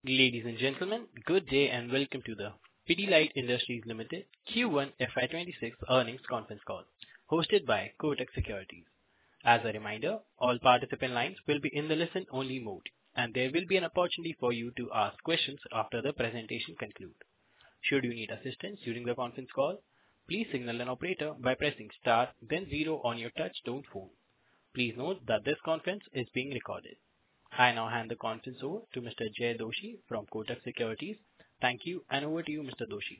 Ladies and gentlemen, good day and welcome to the Pidilite Industries Limited Q1 FY26 earnings conference call, hosted by Kotak Securities. As a reminder, all participant lines will be in the listen-only mode, and there will be an opportunity for you to ask questions after the presentation concludes. Should you need assistance during the conference call, please signal an operator by pressing star, then zero on your touch-tone phone. Please note that this conference is being recorded. I now hand the conference over to Mr. Jay Doshi from Kotak Securities. Thank you, and over to you, Mr. Doshi.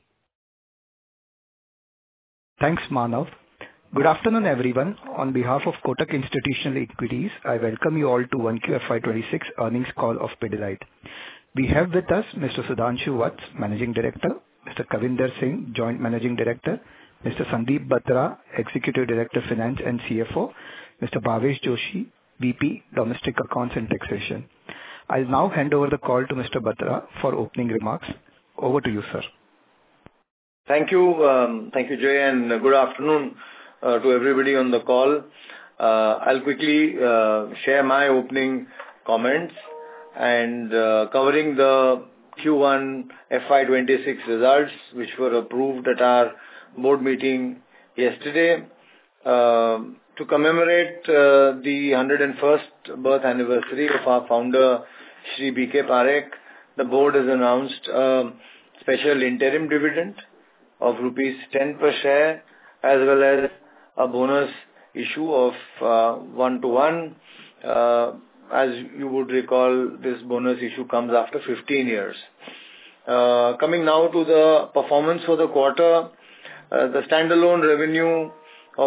Thanks, Manav. Good afternoon, everyone. On behalf of Kotak Institutional Equities, I welcome you all to 1Q FY26 earnings call of Pidilite. We have with us Mr. Sudhanshu Vats, Managing Director, Mr. Kavinder Singh, Joint Managing Director, Mr. Sandeep Batra, Executive Director Finance and CFO, Mr. Bhavesh Joshi, VP, Domestic Accounts and Taxation. I'll now hand over the call to Mr. Batra for opening remarks. Over to you, sir. Thank you, Jay, and good afternoon to everybody on the call. I'll quickly share my opening comments and covering the Q1 FY26 results, which were approved at our board meeting yesterday. To commemorate the 101st birth anniversary of our founder, Shri B.K. Parekh, the board has announced a special interim dividend of rupees 10 per share, as well as a bonus issue of 1-to-1. As you would recall, this bonus issue comes after 15 years. Coming now to the performance for the quarter, the standalone revenue of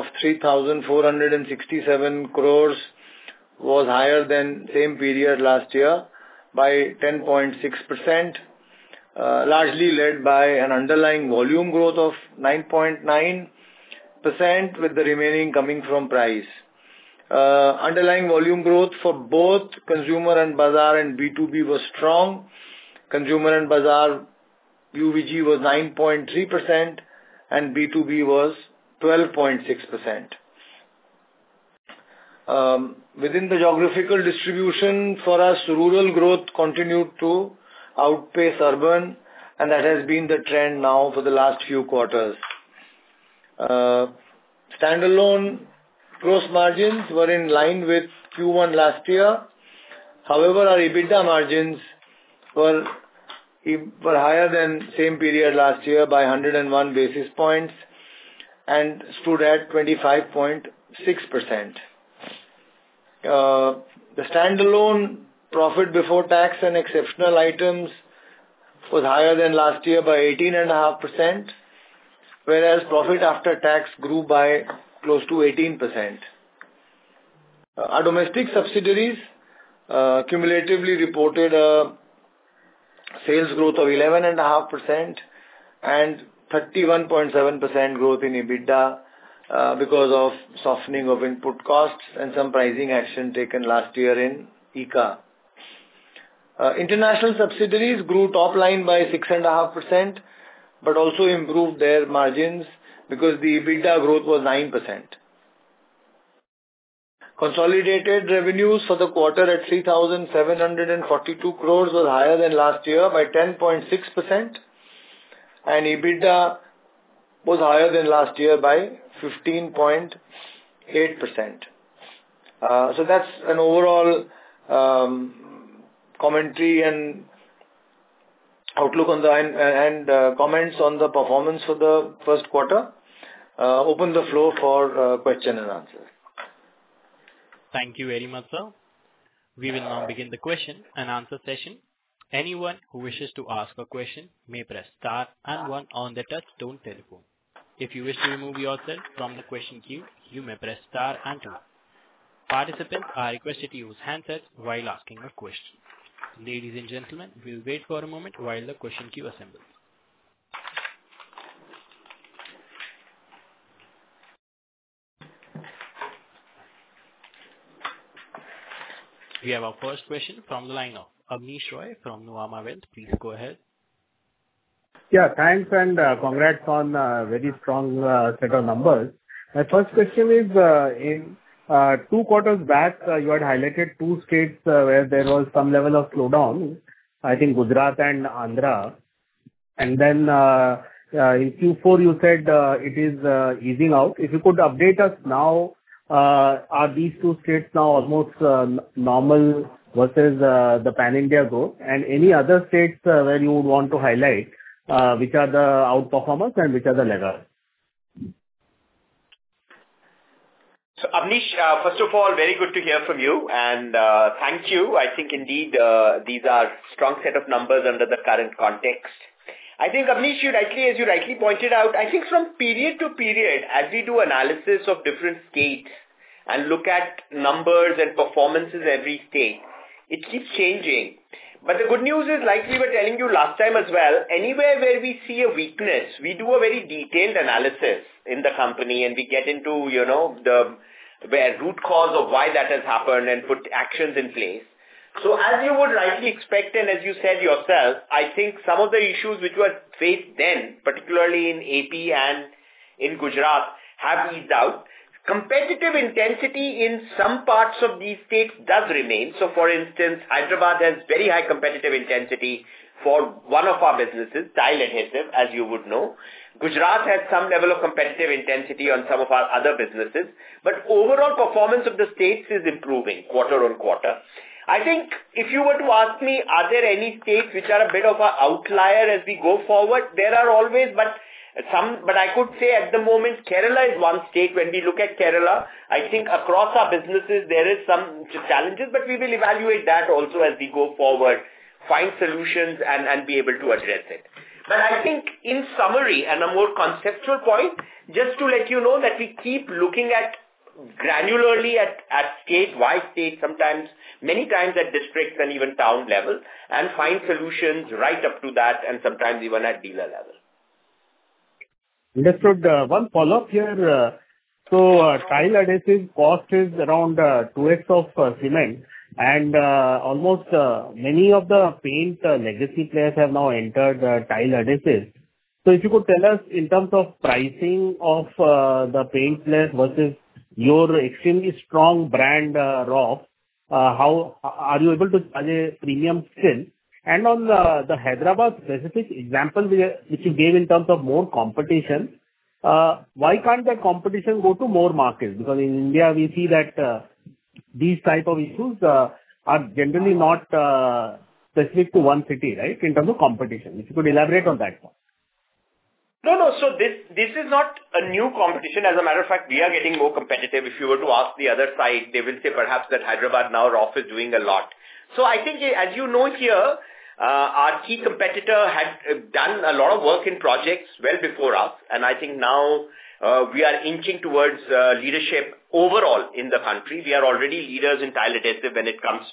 3,467 crores was higher than same period last year by 10.6%, largely led by an underlying volume growth of 9.9%, with the remaining coming from price. Underlying volume growth for both Consumer and Bazaar and B2B was strong. Consumer and Bazaar UVG was 9.3% and B2B was 12.6%. Within the geographical distribution for us, rural growth continued to outpace urban, and that has been the trend now for the last few quarters. Standalone gross margins were in line with Q1 last year. However, our EBITDA margins were higher than same period last year by 101 basis points and stood at 25.6%. The standalone profit before tax and exceptional items was higher than last year by 18.5%, whereas profit after tax grew by close to 18%. Our domestic subsidiaries cumulatively reported a sales growth of 11.5% and 31.7% growth in EBITDA because of softening of input costs and some pricing action taken last year in ICA. International subsidiaries grew top line by 6.5%, but also improved their margins because the EBITDA growth was 9%. Consolidated revenues for the quarter at 3,742 crores was higher than last year by 10.6%, and EBITDA was higher than last year by 15.8%. So that's an overall commentary and outlook on the comments on the performance for the first quarter. Open the floor for question and answer. Thank you very much, sir. We will now begin the question and answer session. Anyone who wishes to ask a question may press star and one on the touch-tone telephone. If you wish to remove yourself from the question queue, you may press star and two. Participants are requested to use handsets while asking a question. Ladies and gentlemen, we'll wait for a moment while the question queue assembles. We have our first question from the line of Abneesh Roy from Nuvama Wealth. Please go ahead. Yeah, thanks and congrats on a very strong set of numbers. My first question is, in 2 quarters back, you had highlighted 2 states where there was some level of slowdown. I think Gujarat and Andhra. And then in Q4, you said it is easing out. If you could update us now, are these two states now almost normal versus the pan-India growth? And any other states where you would want to highlight which are the outperformers and which are the laggards? So, Abneesh, first of all, very good to hear from you, and thank you. I think indeed these are strong set of numbers under the current context. I think, Abneesh, as you rightly pointed out, I think from period to period, as we do analysis of different states and look at numbers and performances every state, it keeps changing. But the good news is, like we were telling you last time as well, anywhere where we see a weakness, we do a very detailed analysis in the company and we get into, the root cause of why that has happened and put actions in place. So as you would rightly expect and as you said yourself, I think some of the issues which were faced then, particularly in AP and in Gujarat, have eased out. Competitive intensity in some parts of these states does remain. So for instance, Hyderabad has very high competitive intensity for one of our businesses, tile adhesive, as you would know. Gujarat has some level of competitive intensity on some of our other businesses. But overall performance of the states is improving quarter on quarter. I think if you were to ask me, are there any states which are a bit of an outlier as we go forward? There are always, but I could say at the moment, Kerala is one state. When we look at Kerala, I think across our businesses, there is some challenges, but we will evaluate that also as we go forward, find solutions and be able to address it. But I think in summary and a more conceptual point, just to let you know that we keep looking at granularly at state, sometimes, many times at districts and even town level, and find solutions right up to that and sometimes even at dealer level. Understood. One follow-up here. Tile adhesive cost is around 2x of cement, and almost many of the paint legacy players have now entered tile adhesive. So if you could tell us in terms of pricing of the paint players versus your extremely strong brand, Roff, how are you able to charge a premium still? And on the Hyderabad specific example which you gave in terms of more competition, why can't that competition go to more markets? Because in India, we see that these type of issues are generally not specific to one city, right, in terms of competition. If you could elaborate on that one. No. So this is not a new competition. As a matter of fact, we are getting more competitive. If you were to ask the other side, they will say perhaps that Hyderabad now Roff is doing a lot. So I think, as you know here, our key competitor had done a lot of work in projects well before us, and I think now we are inching towards leadership overall in the country. We are already leaders in tile adhesive when it comes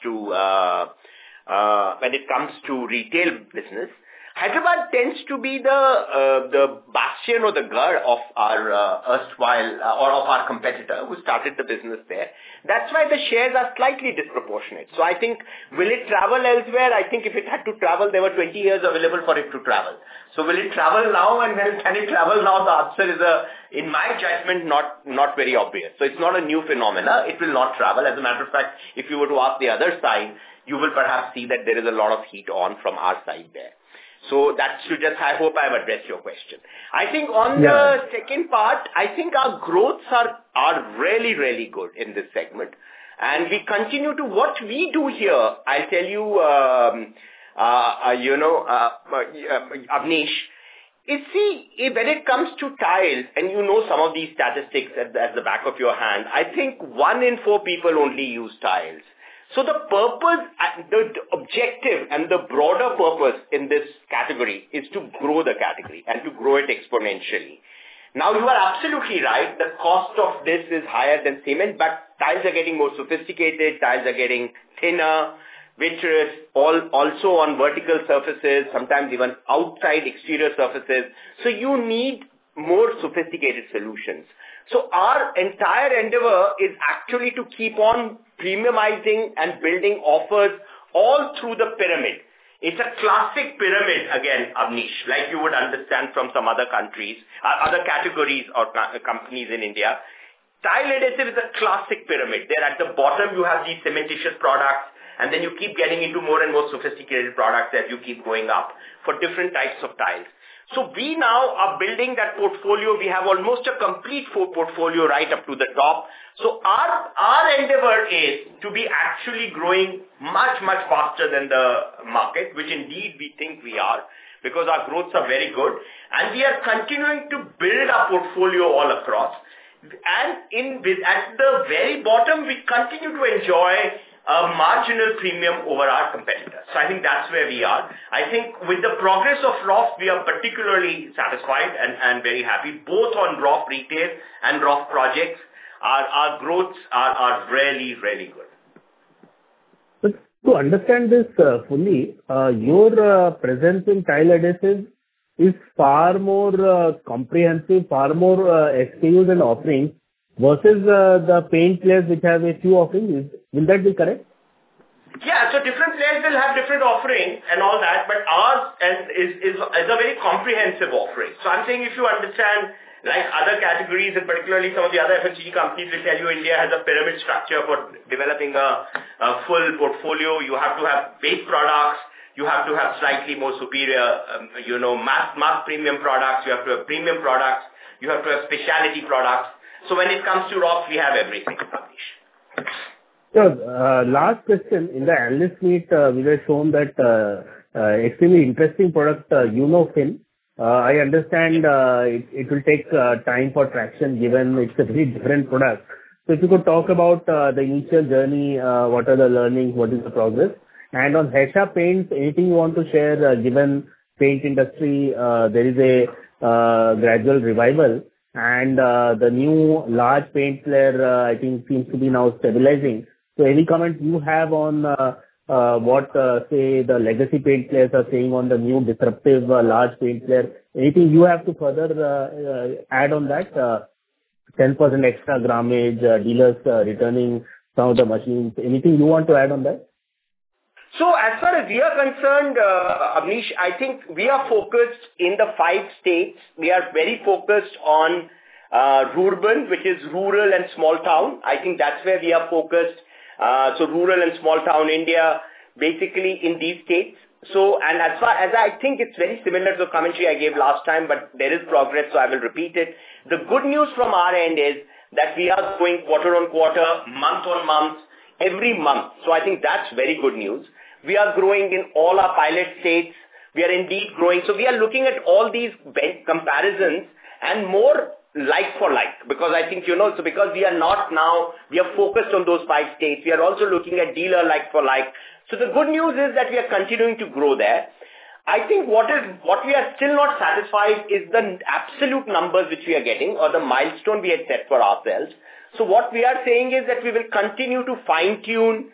to retail business. Hyderabad tends to be the bastion or the gar of our erstwhile or of our competitor who started the business there. That's why the shares are slightly disproportionate. So I think, will it travel elsewhere? I think if it had to travel, there were 20 years available for it to travel. So will it travel now, and can it travel now? The answer is, in my judgment, not very obvious. So it's not a new phenomena. It will not travel. As a matter of fact, if you were to ask the other side, you will perhaps see that there is a lot of heat on from our side there. So that should just, I hope I have addressed your question. I think on the second part, I think our growths are really, really good in this segment. And we continue to, what we do here, I'll tell you, Abneesh, is see, when it comes to tiles, and you know some of these statistics at the back of your hand, I think 1 in 4 people only use tiles. So the purpose, the objective and the broader purpose in this category is to grow the category and to grow it exponentially. Now, you are absolutely right. The cost of this is higher than cement, but tiles are getting more sophisticated. Tiles are getting thinner, vitreous, also on vertical surfaces, sometimes even outside exterior surfaces. So you need more sophisticated solutions. So our entire endeavor is actually to keep on premiumizing and building offers all through the pyramid. It's a classic pyramid, again, Abneesh, like you would understand from some other countries, other categories or companies in India. Tile adhesive is a classic pyramid. There at the bottom, you have these cementitious products. and then you keep getting into more and more sophisticated products as you keep going up for different types of tiles. So we now are building that portfolio. We have almost a complete portfolio right up to the top. So our endeavor is to be actually growing much, much faster than the market, which indeed we think we are, because our growths are very good. And we are continuing to build our portfolio all across. And at the very bottom, we continue to enjoy a marginal premium over our competitors. So I think that's where we are. I think with the progress of ROF, we are particularly satisfied and very happy, both on ROF retail and ROF projects. Our growths are really, really good. But to understand this fully, your presence in tile adhesives is far more comprehensive, far more SKUs and offerings versus the paint players which have a few offerings. Will that be correct? Yeah, so different players will have different offerings and all that, but ours is a very comprehensive offering. So I'm saying if you understand, like other categories, and particularly some of the other FMCG companies will tell you India has a pyramid structure for developing a full portfolio. You have to have base products. You have to have slightly more superior, mass premium products. You have to have premium products. You have to have specialty products. So when it comes to ROF, we have everything, Abneesh. So, last question. In the analyst meet, we were shown that extremely interesting product, UnoFin. I understand it will take time for traction given it's a very different product. So if you could talk about the initial journey, what are the learnings, what is the progress? And on Hesha Paints, anything you want to share, given paint industry, there is a gradual revival, and the new large paint player, I think, seems to be now stabilizing. So any comment you have on what, say, the legacy paint players are saying on the new disruptive large paint player? Anything you have to further add on that? 10% extra grammage, dealers returning some of the machines. Anything you want to add on that? So as far as we are concerned, Abneesh, I think we are focused in the 5 states. We are very focused on rural, which is rural and small town. I think that's where we are focused. So rural and small town India, basically in these states. So, and as far as I think it's very similar to the commentary I gave last time, but there is progress, so I will repeat it. The good news from our end is that we are going quarter on quarter, month on month, every month. So I think that's very good news. We are growing in all our pilot states. We are indeed growing. So we are looking at all these comparisons and more like for like, because I think, so because we are not now, we are focused on those 5 states. We are also looking at dealer like for like. So the good news is that we are continuing to grow there. I think what we are still not satisfied is the absolute numbers which we are getting, or the milestone we had set for ourselves. So what we are saying is that we will continue to fine-tune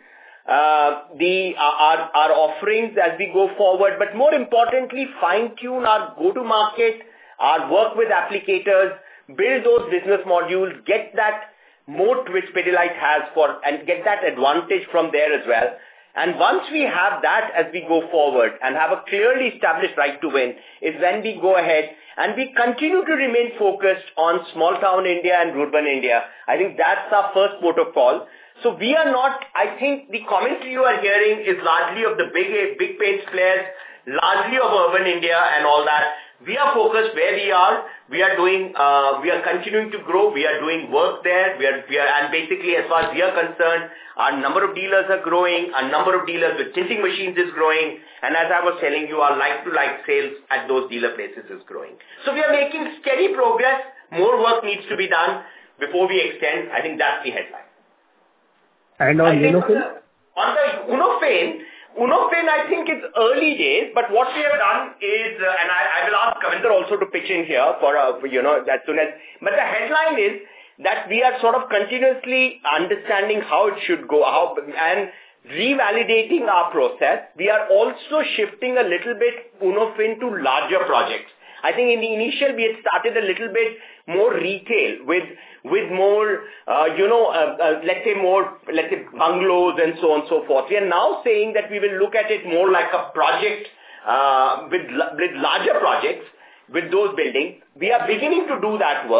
our offerings as we go forward, but more importantly, fine-tune our go-to-market, our work with applicators, build those business modules, get that moat which Pidilite has and get that advantage from there as well. And once we have that as we go forward and have a clearly established right to win, is when we go ahead and we continue to remain focused on small town India and urban India. I think that's our first port of call. So we are not, I think the commentary you are hearing is largely of the big paints players, largely of urban India and all that. We are focused where we are. We are continuing to grow. We are doing work there. And basically, as far as we are concerned, our number of dealers are growing. Our number of dealers with tinting machines is growing. And as I was telling you, our like-to-like sales at those dealer places is growing. So we are making steady progress. More work needs to be done before we extend. I think that's the headline. And on UnoFin? On the UnoFin, I think it's early days, but what we have done is, and I will ask Kavinder also to pitch in here for, as soon as, but the headline is that we are sort of continuously understanding how it should go, and revalidating our process. We are also shifting a little bit UnoFin to larger projects. I think in the initial, we had started a little bit more retail with more, let's say bungalows and so on and so forth. We are now saying that we will look at it more like a project with larger projects with those buildings. We are beginning to do that work.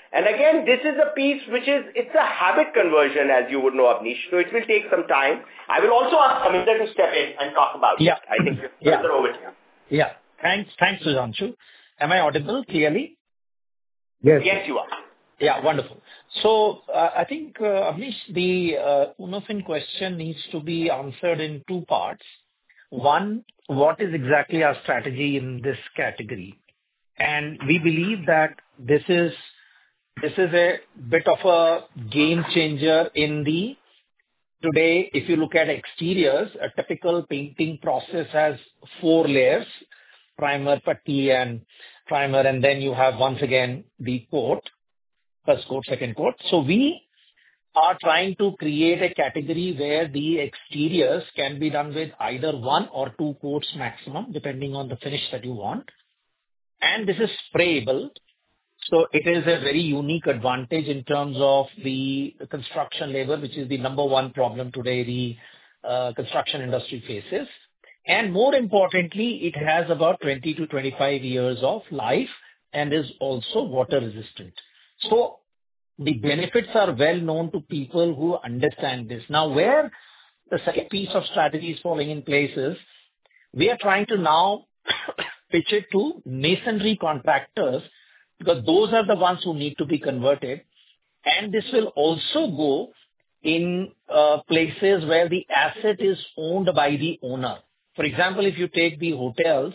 And again, this is a piece it's a habit conversion, as you would know, Abneesh. So it will take some time. I will also ask Kavinder to step in and talk about it. I think Kavinder, over to you. Yeah. Thanks, Sudhanshu. Am I audible clearly? Yes. Yes, you are. Yeah, wonderful. So I think, Abneesh, the UnoFin question needs to be answered in two parts. One, what is exactly our strategy in this category? And we believe that this is a bit of a game changer in today, if you look at exteriors, a typical painting process has 4 layers, primer, putty, and primer, and then you have once again the coat, first coat, second coat. So we are trying to create a category where the exteriors can be done with either 1 or 2 coats maximum, depending on the finish that you want. And this is sprayable. So it is a very unique advantage in terms of the construction labor, which is the number one problem today the construction industry faces. And more importantly, it has about 20 to 25 years of life and is also water resistant. So the benefits are well known to people who understand this. Now, where the second piece of strategy is falling in place is we are trying to now pitch it to masonry contractors, because those are the ones who need to be converted. And this will also go in places where the asset is owned by the owner. For example, if you take the hotels,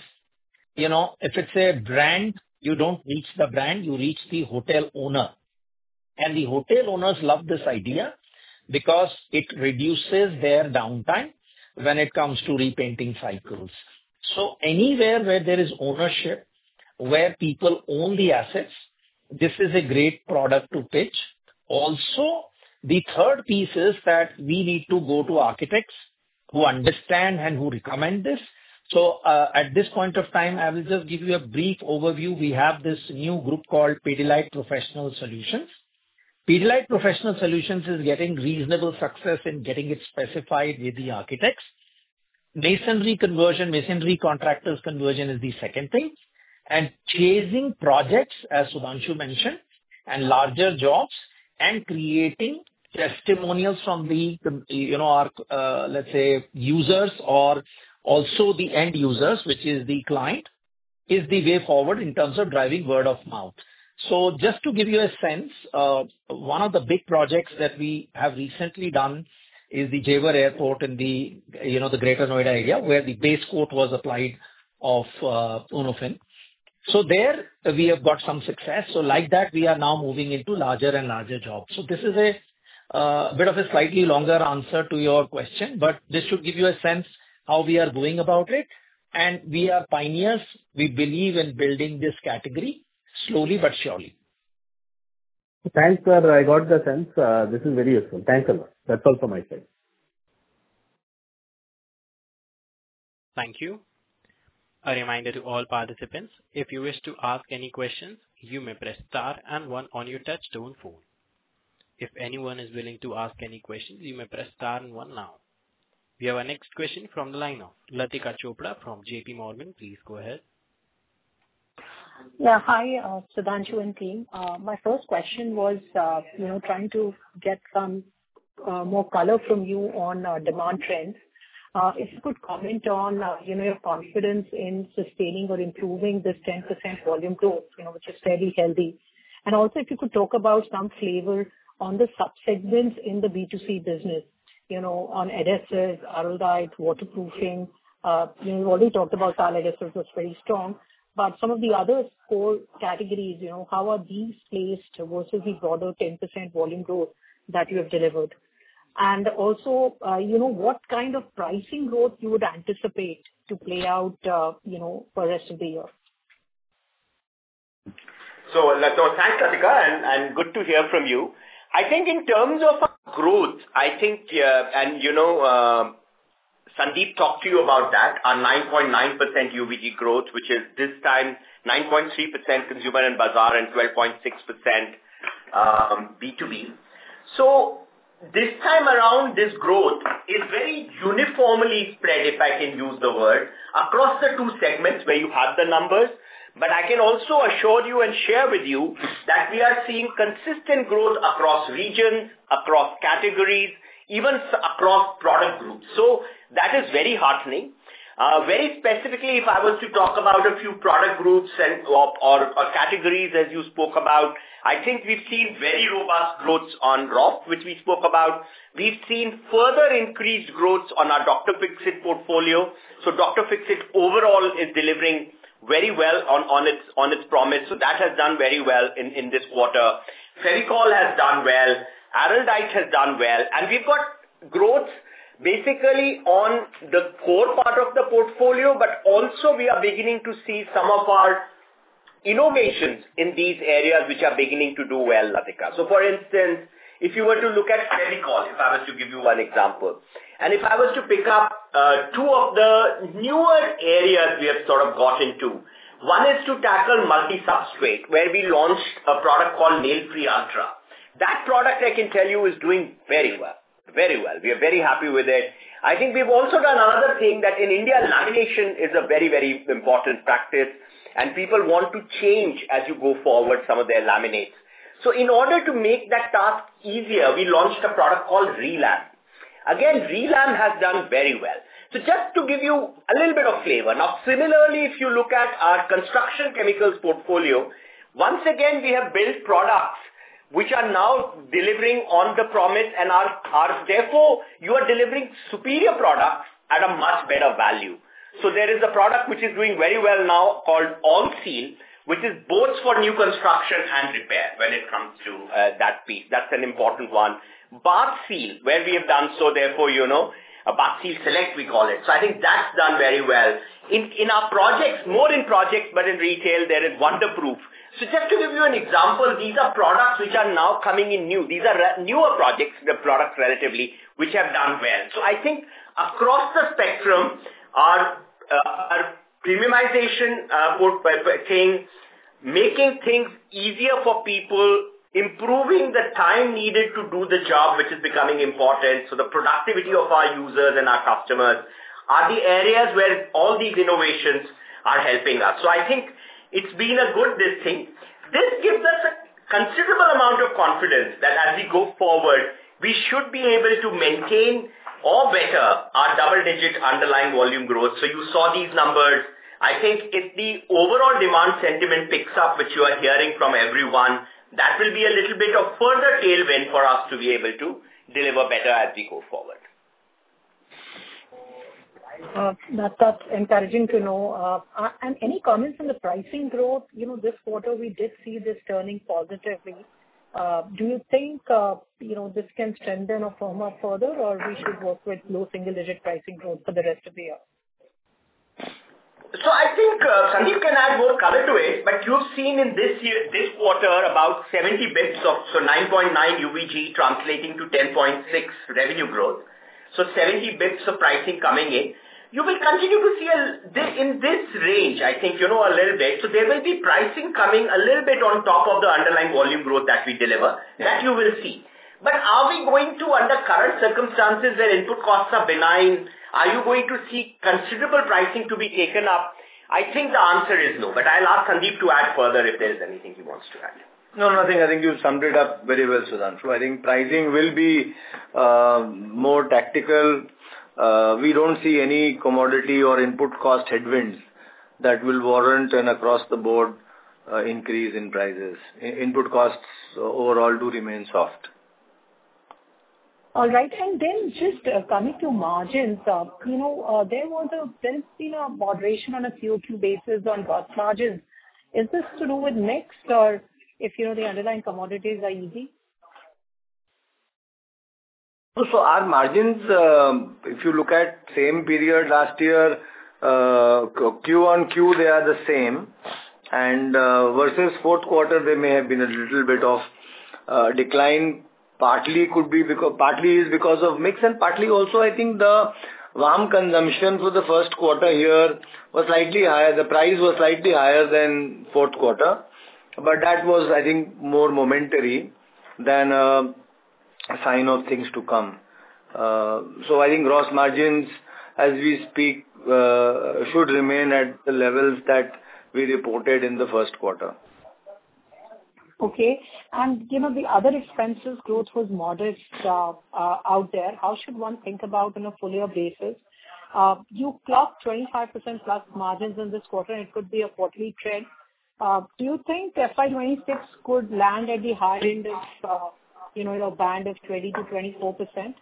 if it's a brand, you don't reach the brand, you reach the hotel owner. And the hotel owners love this idea because it reduces their downtime when it comes to repainting cycles. So anywhere where there is ownership, where people own the assets, this is a great product to pitch. Also, the third piece is that we need to go to architects who understand and who recommend this. So at this point of time, I will just give you a brief overview. We have this new group called Pidilite Professional Solutions. Pidilite Professional Solutions is getting reasonable success in getting it specified with the architects. Masonry contractors conversion is the second thing. And chasing projects, as Sudhanshu mentioned, and larger jobs, and creating testimonials from our, let's say, users or also the end users, which is the client, is the way forward in terms of driving word of mouth. So just to give you a sense, one of the big projects that we have recently done is the Jewar Airport in the Greater Noida area, where the base coat was applied of UnoFin. So there we have got some success. So like that, we are now moving into larger and larger jobs. So this is a bit of a slightly longer answer to your question, but this should give you a sense how we are going about it. And we are pioneers. We believe in building this category slowly but surely. Thanks, sir. I got the sense. This is very useful. Thanks a lot. That's all from my side. Thank you. A reminder to all participants, if you wish to ask any questions, you may press star and 1 on your touch-tone phone. If anyone is willing to ask any questions, you may press star and 1 now. We have our next question from the line of Latika Chopra from JP Morgan. Please go ahead. Yeah, hi, Sudhanshu and team. My first question was, trying to get some more color from you on demand trends. If you could comment on, your confidence in sustaining or improving this 10% volume growth, which is fairly healthy. And also if you could talk about some flavor on the subsegments in the B2C business, on adhesives, Araldite, waterproofing. You've already talked about tile adhesives, that's very strong. But some of the other core categories, how are these placed versus the broader 10% volume growth that you have delivered? And also, what kind of pricing growth you would anticipate to play out, for the rest of the year? So thanks, Latika, and good to hear from you. I think in terms of growth, I think, Sandeep talked to you about that, our 9.9% UVG growth, which is this time 9.3% consumer and bazaar and 12.6% B2B. So this time around, this growth is very uniformly spread, if I can use the word, across the two segments where you have the numbers. But I can also assure you and share with you that we are seeing consistent growth across regions, across categories, even across product groups. So that is very heartening. Very specifically, if I was to talk about a few product groups and or categories as you spoke about, I think we've seen very robust growth on Roff, which we spoke about. We've seen further increased growth on our Dr. Fixit portfolio. So Dr. Fixit overall is delivering very well on its promise. So that has done very well in this quarter. Fevicol has done well. Araldite has done well. And we've got growth basically on the core part of the portfolio, but also we are beginning to see some of our innovations in these areas which are beginning to do well, Latika. So for instance, if you were to look at Fevicol, if I was to give you one example, and if I was to pick up two of the newer areas we have sort of got into, one is to tackle multi-substrate, where we launched a product called Nail Free Ultra. That product, I can tell you, is doing very well. Very well. We are very happy with it. I think we've also done another thing that in India, lamination is a very, very important practice, and people want to change as you go forward some of their laminates. So in order to make that task easier, we launched a product called Relam. Again, Relam has done very well. So just to give you a little bit of flavor. Now, similarly, if you look at our construction chemicals portfolio, once again, we have built products which are now delivering on the promise and are therefore, you are delivering superior products at a much better value. So there is a product which is doing very well now called All-Seal, which is both for new construction and repair when it comes to that piece. That's an important one. Bath Seal, where we have done so, therefore, a Bath Seal Select, we call it. So I think that's done very well. In our projects, more in projects, but in retail, there is Wonderproof. So just to give you an example, these are products which are now coming in new. These are newer projects, the products relatively, which have done well. So I think across the spectrum, our premiumization thing, making things easier for people, improving the time needed to do the job, which is becoming important. So the productivity of our users and our customers are the areas where all these innovations are helping us. So I think it's been a good thing. This gives us a considerable amount of confidence that as we go forward, we should be able to maintain or better our double-digit underlying volume growth. So you saw these numbers. I think if the overall demand sentiment picks up, which you are hearing from everyone, that will be a little bit of further tailwind for us to be able to deliver better as we go forward. That's encouraging to know. And any comments on the pricing growth? This quarter we did see this turning positively. Do you think, this can strengthen or firm up further, or we should work with low single-digit pricing growth for the rest of the year? So I think Sandeep can add more color to it, but you've seen in this quarter about 70 bits of, 9.9 UVG translating to 10.6 revenue growth. So 70 bits of pricing coming in. You will continue to see in this range, I think, a little bit. So there will be pricing coming a little bit on top of the underlying volume growth that we deliver. That you will see. But are we going to, under current circumstances where input costs are benign, are you going to see considerable pricing to be taken up? I think the answer is no. But I'll ask Sandeep to add further if there is anything he wants to add. No, nothing. I think you summed it up very well, Sudhanshu. I think pricing will be more tactical. We don't see any commodity or input cost headwinds that will warrant an across-the-board increase in prices. Input costs overall do remain soft. All right. And then just coming to margins, there's been a moderation on a QOQ basis on gross margins. Is this to do with mix, or if, the underlying commodities are easy? So our margins, if you look at same period last year, Q on Q, they are the same. And versus fourth quarter, there may have been a little bit of decline. Partly is because of mix, and partly also I think the VAM consumption for the first quarter here was slightly higher. The price was slightly higher than fourth quarter, but that was, I think, more momentary than a sign of things to come. So I think gross margins, as we speak, should remain at the levels that we reported in the first quarter. Okay. And, the other expenses growth was modest out there. How should one think about on a full year basis? You clocked 25% plus margins in this quarter, and it could be a quarterly trend. Do you think FY26 could land at the higher end of, band of 20 to 24%?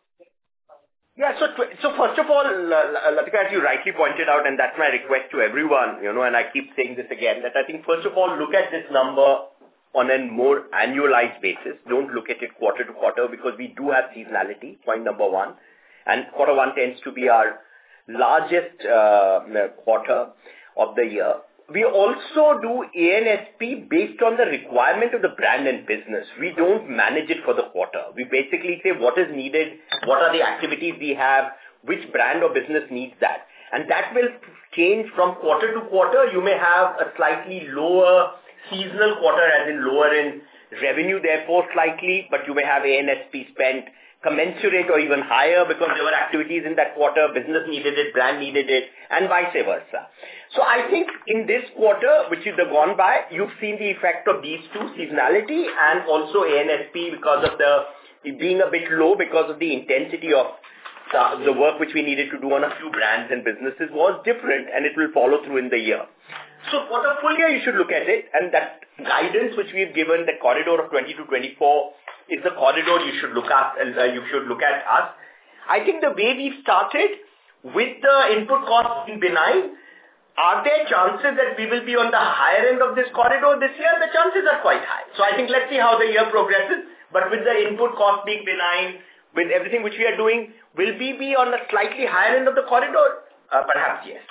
Yeah. So first of all, Latika, as you rightly pointed out, and that's my request to everyone, and I keep saying this again, that I think first of all, look at this number on a more annualized basis. Don't look at it quarter to quarter, because we do have seasonality, point number one. And quarter one tends to be our largest quarter of the year. We also do ANSP based on the requirement of the brand and business. We don't manage it for the quarter. We basically say what is needed, what are the activities we have, which brand or business needs that. And that will change from quarter to quarter. You may have a slightly lower seasonal quarter, as in lower in revenue, therefore slightly, but you may have ANSP spent commensurate or even higher because there were activities in that quarter, business needed it, brand needed it, and vice versa. So I think in this quarter, which is the gone by, you've seen the effect of these two, seasonality and also ANSP, because of it being a bit low because of the intensity of the work which we needed to do on a few brands and businesses was different, and it will follow through in the year. So for the full year, you should look at it, and that guidance which we've given, the corridor of 20 to 24, is the corridor you should look at, and you should look at us. I think the way we've started, with the input costs being benign, are there chances that we will be on the higher end of this corridor this year? The chances are quite high. So I think let's see how the year progresses, but with the input cost being benign, with everything which we are doing, will we be on the slightly higher end of the corridor? Perhaps yes.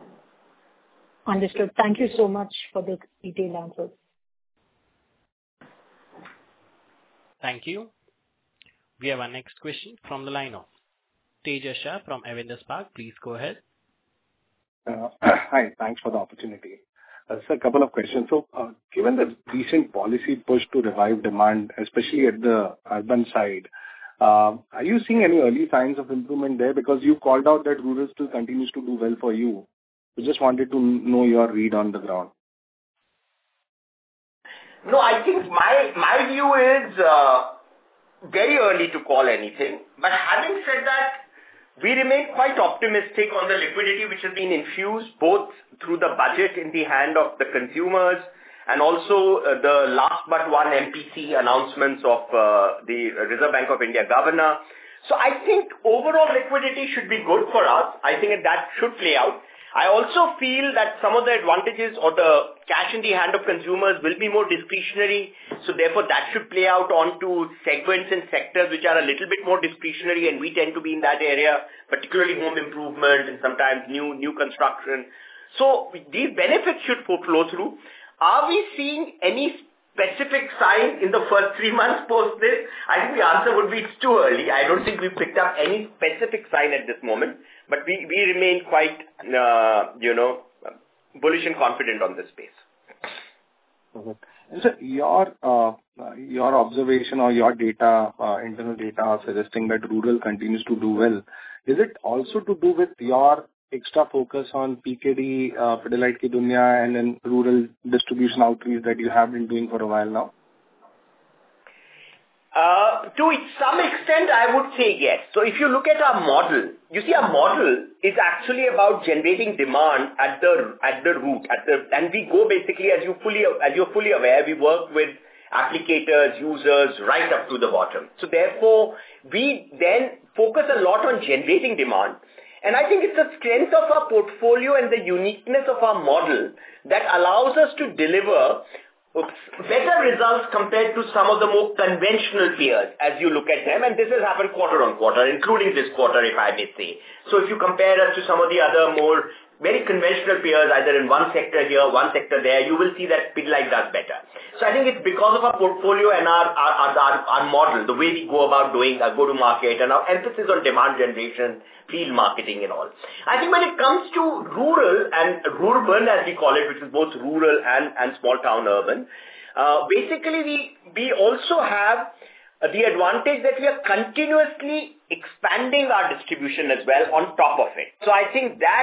Understood. Thank you so much for the detailed answers. Thank you. We have our next question from the line of Tejas Shah from Avendus Spark. Please go ahead. Hi, thanks for the opportunity. So a couple of questions. So given the recent policy push to revive demand, especially at the urban side, are you seeing any early signs of improvement there? Because you called out that rural still continues to do well for you. We just wanted to know your read on the ground. No, I think my view is very early to call anything. But having said that, we remain quite optimistic on the liquidity which has been infused both through the budget in the hand of the consumers and also the last but one MPC announcements of the Reserve Bank of India governor. So I think overall liquidity should be good for us. I think that should play out. I also feel that some of the advantages or the cash in the hand of consumers will be more discretionary. So therefore, that should play out onto segments and sectors which are a little bit more discretionary, and we tend to be in that area, particularly home improvement and sometimes new construction. So these benefits should flow through. Are we seeing any specific sign in the first 3 months post this? I think the answer would be it's too early. I don't think we've picked up any specific sign at this moment. But we remain quite, bullish and confident on this space. Okay. And so your observation or your data, internal data are suggesting that rural continues to do well. Is it also to do with your extra focus on PKD, Pidilite Ki Dunya, and then rural distribution outreach that you have been doing for a while now? To some extent, I would say yes. So if you look at our model, you see our model is actually about generating demand at the root, and we go basically, as you're fully aware, we work with applicators, users, right up to the bottom. So therefore, we then focus a lot on generating demand. And I think it's the strength of our portfolio and the uniqueness of our model that allows us to deliver better results compared to some of the more conventional peers as you look at them. And this has happened quarter on quarter, including this quarter, if I may say. So if you compare us to some of the other more very conventional peers, either in one sector here, one sector there, you will see that Pidilite does better. So I think it's because of our portfolio and our model, the way we go about doing our go-to-market and our emphasis on demand generation, field marketing and all. I think when it comes to rural and urban, as we call it, which is both rural and small town urban, basically we also have the advantage that we are continuously expanding our distribution as well on top of it. So I think that,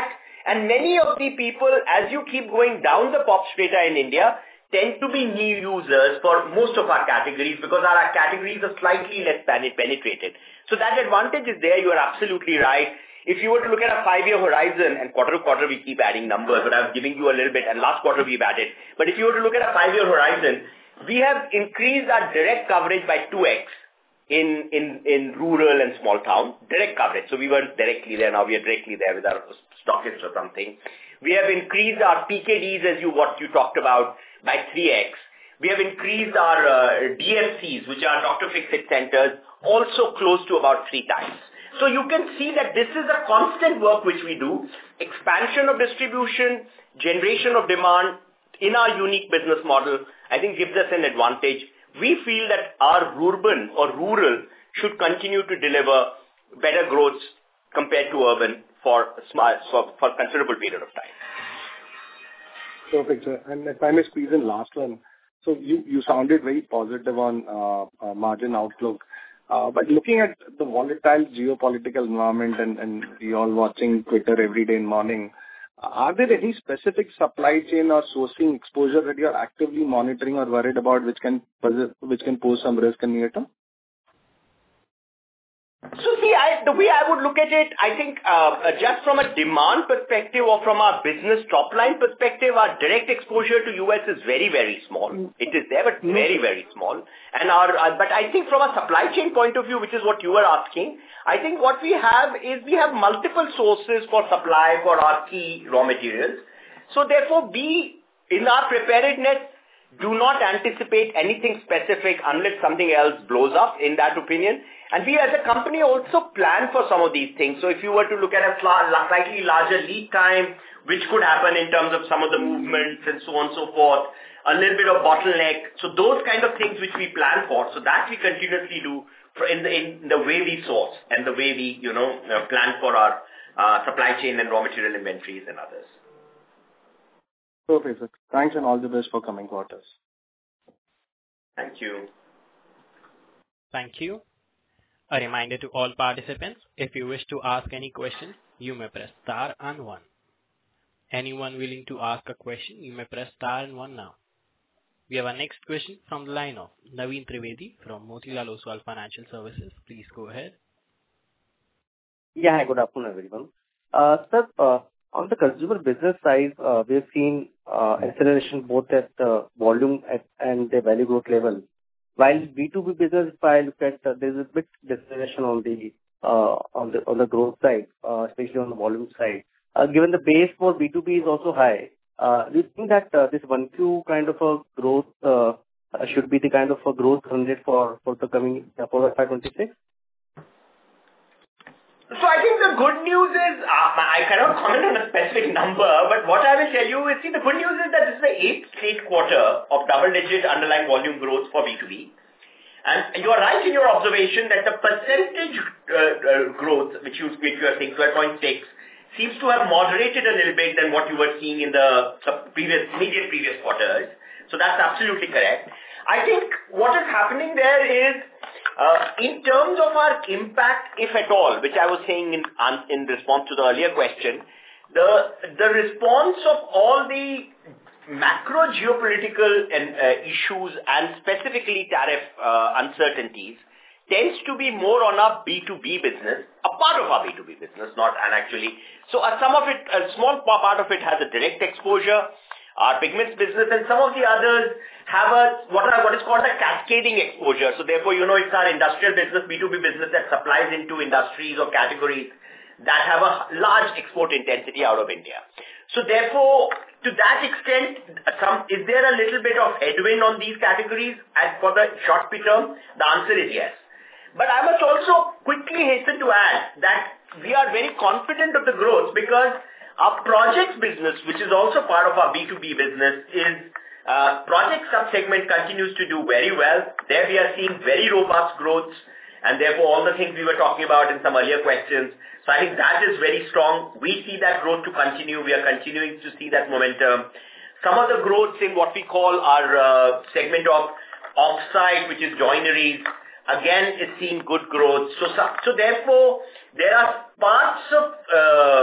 And many of the people, as you keep going down the pop strata in India, tend to be new users for most of our categories because our categories are slightly less penetrated. So that advantage is there. You are absolutely right. If you were to look at a 5-year horizon, and quarter to quarter we keep adding numbers, but I'm giving you a little bit, and last quarter we've added. But if you were to look at a 5-year horizon, we have increased our direct coverage by 2x in rural and small town. Direct coverage. So we weren't directly there. Now we are directly there with our stockists or something. We have increased our PKDs, what you talked about, by 3x. We have increased our DFCs, which are Dr. Fix-It centers, also close to about 3 times. So you can see that this is a constant work which we do. Expansion of distribution, generation of demand in our unique business model, I think gives us an advantage. We feel that our urban or rural should continue to deliver better growth compared to urban for a considerable period of time. Perfect, sir. And if I may squeeze in last one. So you sounded very positive on margin outlook. But looking at the volatile geopolitical environment and we all watching Twitter every day in morning, are there any specific supply chain or sourcing exposure that you are actively monitoring or worried about which can pose some risk in near term? So see, the way I would look at it, I think just from a demand perspective or from our business top line perspective, our direct exposure to US is very, very small. It is there, but very, very small. And but I think from a supply chain point of view, which is what you were asking, I think what we have is we have multiple sources for supply for our key raw materials. So therefore, in our preparedness, do not anticipate anything specific unless something else blows up, in that opinion. And we as a company also plan for some of these things. So if you were to look at a slightly larger lead time, which could happen in terms of some of the movements and so on and so forth, a little bit of bottleneck. So those kind of things which we plan for. So that we continuously do in the way we source and the way we, plan for our supply chain and raw material inventories and others. Perfect, sir. Thanks and all the best for coming quarters. Thank you. Thank you. A reminder to all participants, if you wish to ask any questions, you may press star and 1. Anyone willing to ask a question, you may press star and 1 now. We have our next question from the line of Naveen Trivedi from Motilal Oswal Financial Services. Please go ahead. Yeah, good afternoon, everyone. Sir, on the consumer business side, we have seen acceleration both at volume and the value growth level. While B2B business, if I look at, there's a bit deceleration on the growth side, especially on the volume side. Given the base for B2B is also high, do you think that this 1Q kind of a growth should be the kind of a growth rate for the coming for FY26? So I think the good news is, I cannot comment on a specific number, but what I will tell you is, the good news is that this is the 8th straight quarter of double-digit underlying volume growth for B2B. And you are right in your observation that the percentage growth, which you are saying 12.6, seems to have moderated a little bit than what you were seeing in the immediate previous quarters. So that's absolutely correct. I think what is happening there is, in terms of our impact, if at all, which I was saying in response to the earlier question, the response of all the macro geopolitical issues and specifically tariff uncertainties tends to be more on our B2B business, a part of our B2B business, So some of it, a small part of it has a direct exposure, our pigments business, and some of the others have what is called a cascading exposure. So therefore, it's our industrial business, B2B business that supplies into industries or categories that have a large export intensity out of India. So therefore, to that extent, is there a little bit of headwind on these categories and for the short term? The answer is yes. But I must also quickly hasten to add that we are very confident of the growth because our projects business, which is also part of our B2B business, is project sub-segment continues to do very well. There we are seeing very robust growth, and therefore all the things we were talking about in some earlier questions. So I think that is very strong. We see that growth to continue. We are continuing to see that momentum. Some of the growth in what we call our segment of offsite, which is joineries, again is seeing good growth. So therefore, there are parts of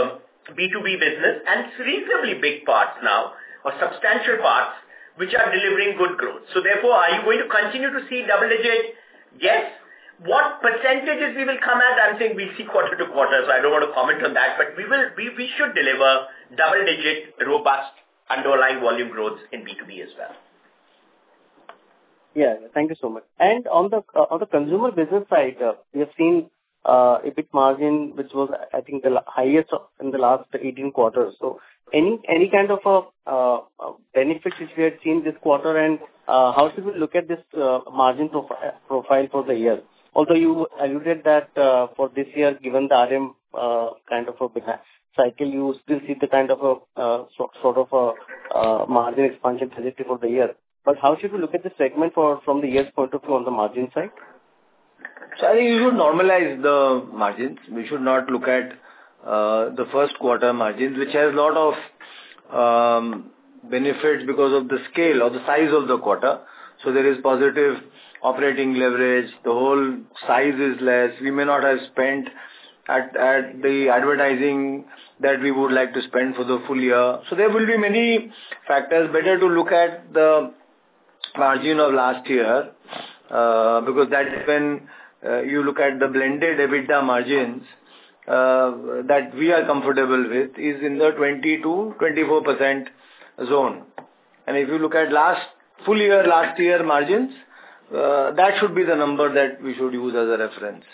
B2B business, and it's reasonably big parts now, or substantial parts, which are delivering good growth. So therefore, are you going to continue to see double-digit? Yes. What percentages we will come at, I'm saying we'll see quarter to quarter, so I don't want to comment on that, but we should deliver double-digit, robust, underlying volume growth in B2B as well. Yeah, thank you so much. And on the consumer business side, we have seen EBIT margin, which was, I think, the highest in the last 18 quarters. So any kind of a benefit which we had seen this quarter, and how should we look at this margin profile for the year? Although you alluded that for this year, given the RM kind of a cycle, you still see the kind of a sort of a margin expansion trajectory for the year. But how should we look at the segment from the year's point of view on the margin side? So I think you should normalize the margins. We should not look at the first quarter margins, which has a lot of benefits because of the scale or the size of the quarter. So there is positive operating leverage. The whole size is less. We may not have spent at the advertising that we would like to spend for the full year. So there will be many factors. Better to look at the margin of last year because that is when you look at the blended EBITDA margins that we are comfortable with is in the 20 to 24% zone. And if you look at last year margins, that should be the number that we should use as a reference.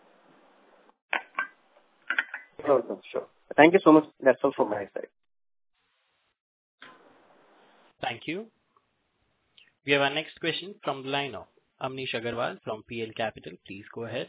Sure. Thank you so much. That's all from my side. Thank you. We have our next question from the line of Amnish Agarwal from PL Capital. Please go ahead.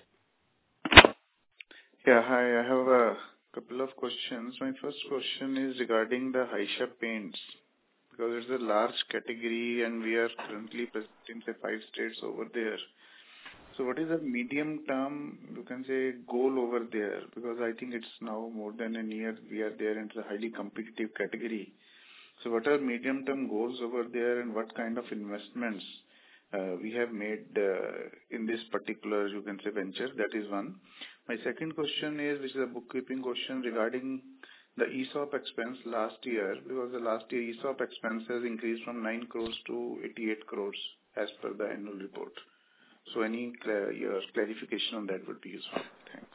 Yeah, hi. I have a couple of questions. My first question is regarding the Haisha paints, because it's a large category and we are currently present in, say, 5 states over there. So what is the medium term, you can say, goal over there? Because I think it's now more than a year we are there and it's a highly competitive category. So what are medium term goals over there and what kind of investments we have made in this particular, you can say, venture? That is one. My second question is, which is a bookkeeping question regarding the ESOP expense last year, because the last year ESOP expense has increased from 9 crores to 88 crores as per the annual report. So any your clarification on that would be useful. Thanks.